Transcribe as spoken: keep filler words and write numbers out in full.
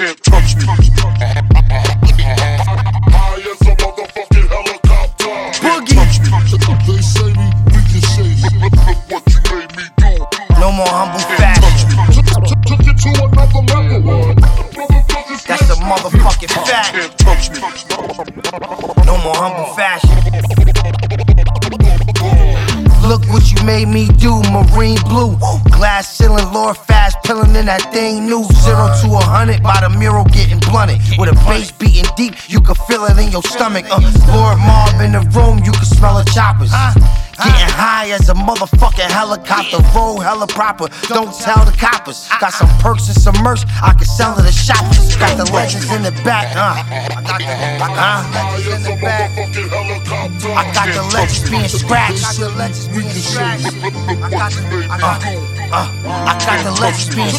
can't touch me. High as a motherfucking helicopter. Boogie. Touch me. They say me, we can say look, look what you made me do. No more humble Can't fashion. touch me. Took it to another level. That's a motherfucking fact. Can't touch me. No more humble fashion. Look what you made me do, marine blue. Glass ceiling, Lord fast, pillin' in that thing new. Zero to a hundred by the mural getting blunted. With a bass beating deep, you can feel it in your stomach. Uh, Lord Marv in the room, you can smell the choppers. Getting high as a motherfucking helicopter. Roll hella proper, don't tell the coppers. Got some perks and some merch, I can sell to the shoppers. Got the legends in the back, uh. I got the, I got the legends in the back. I got the legends being scratched. I got the legends being scratched. I got the, uh, uh, I got the legends being